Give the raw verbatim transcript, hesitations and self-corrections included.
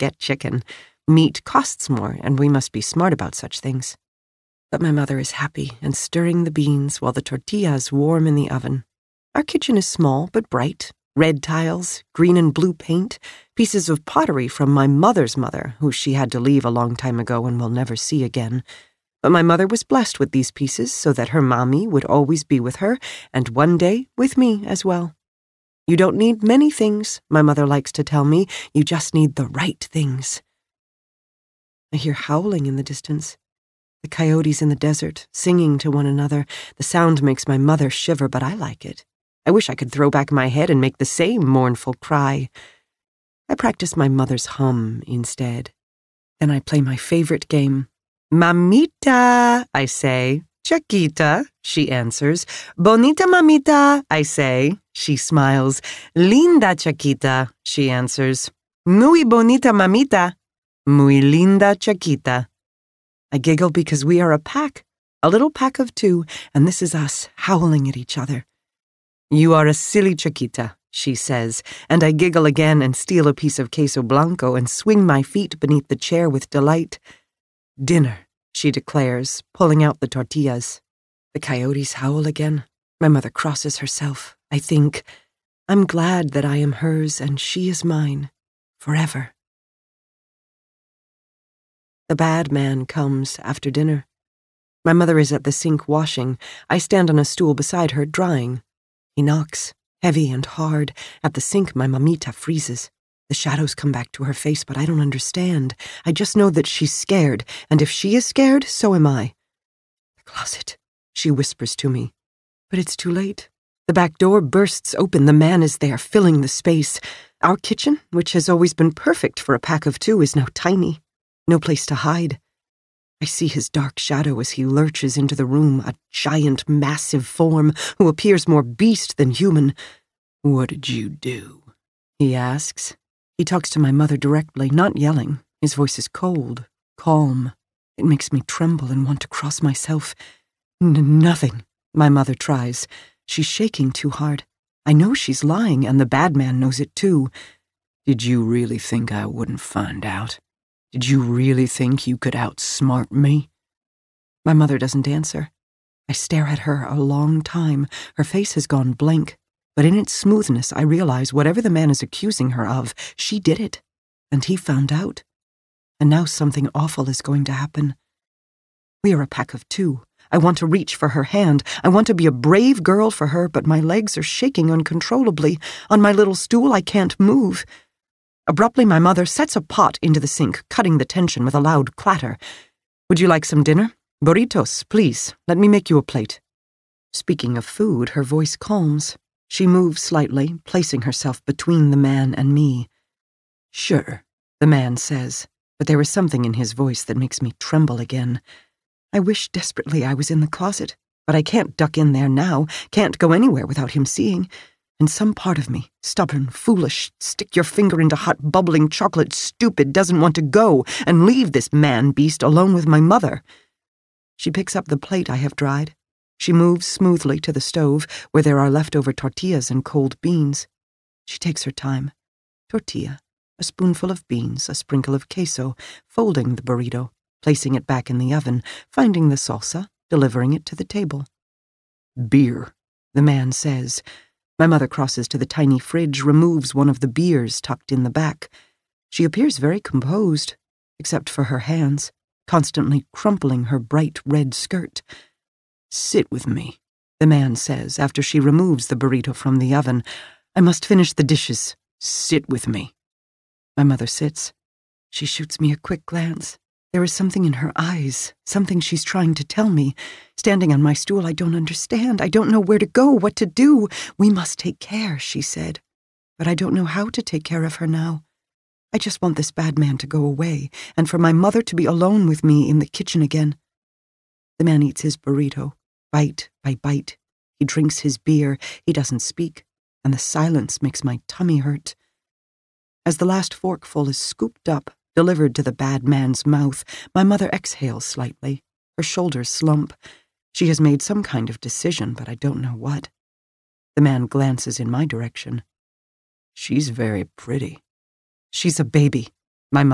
get chicken. Meat costs more, and we must be smart about such things. But my mother is happy and stirring the beans while the tortillas warm in the oven. Our kitchen is small but bright. Red tiles, green and blue paint, pieces of pottery from my mother's mother, who she had to leave a long time ago and will never see again. But my mother was blessed with these pieces so that her mommy would always be with her, and one day with me as well. You don't need many things, my mother likes to tell me. You just need the right things. I hear howling in the distance. The coyotes in the desert, singing to one another. The sound makes my mother shiver, but I like it. I wish I could throw back my head and make the same mournful cry. I practice my mother's hum instead. Then I play my favorite game. Mamita, I say. Chiquita, she answers. Bonita mamita, I say. She smiles. Linda Chiquita, she answers. Muy bonita mamita. Muy linda Chiquita. I giggle because we are a pack, a little pack of two, and this is us howling at each other. You are a silly Chiquita, she says, and I giggle again and steal a piece of queso blanco and swing my feet beneath the chair with delight. Dinner, she declares, pulling out the tortillas. The coyotes howl again. My mother crosses herself. I think, I'm glad that I am hers and she is mine, forever. The bad man comes after dinner. My mother is at the sink washing. I stand on a stool beside her, drying. He knocks, heavy and hard. At the sink, my mamita freezes. The shadows come back to her face, but I don't understand. I just know that she's scared, and if she is scared, so am I. The closet, she whispers to me. But it's too late. The back door bursts open. The man is there, filling the space. Our kitchen, which has always been perfect for a pack of two, is now tiny. No place to hide. I see his dark shadow as he lurches into the room, a giant, massive form who appears more beast than human. What did you do? He asks. He talks to my mother directly, not yelling. His voice is cold, calm. It makes me tremble and want to cross myself. N- nothing, my mother tries. She's shaking too hard. I know she's lying, and the bad man knows it too. Did you really think I wouldn't find out? Did you really think you could outsmart me? My mother doesn't answer. I stare at her a long time. Her face has gone blank, but in its smoothness I realize whatever the man is accusing her of, she did it, and he found out. And now something awful is going to happen. We are a pack of two. I want to reach for her hand. I want to be a brave girl for her, but my legs are shaking uncontrollably. On my little stool I can't move. Abruptly, my mother sets a pot into the sink, cutting the tension with a loud clatter. Would you like some dinner? Burritos, please. Let me make you a plate. Speaking of food, her voice calms. She moves slightly, placing herself between the man and me. Sure, the man says, but there is something in his voice that makes me tremble again. I wish desperately I was in the closet, but I can't duck in there now, can't go anywhere without him seeing. And some part of me, stubborn, foolish, stick your finger into hot, bubbling chocolate, stupid, doesn't want to go and leave this man-beast alone with my mother. She picks up the plate I have dried. She moves smoothly to the stove, where there are leftover tortillas and cold beans. She takes her time. Tortilla, a spoonful of beans, a sprinkle of queso, folding the burrito, placing it back in the oven, finding the salsa, delivering it to the table. Beer, the man says. My mother crosses to the tiny fridge, removes one of the beers tucked in the back. She appears very composed, except for her hands, constantly crumpling her bright red skirt. Sit with me, the man says after she removes the burrito from the oven. I must finish the dishes. Sit with me. My mother sits. She shoots me a quick glance. There is something in her eyes, something she's trying to tell me. Standing on my stool, I don't understand. I don't know where to go, what to do. We must take care, she said. But I don't know how to take care of her now. I just want this bad man to go away, and for my mother to be alone with me in the kitchen again. The man eats his burrito, bite by bite. He drinks his beer. He doesn't speak, and the silence makes my tummy hurt. As the last forkful is scooped up, delivered to the bad man's mouth, my mother exhales slightly. Her shoulders slump. She has made some kind of decision, but I don't know what. The man glances in my direction. She's very pretty. She's a baby,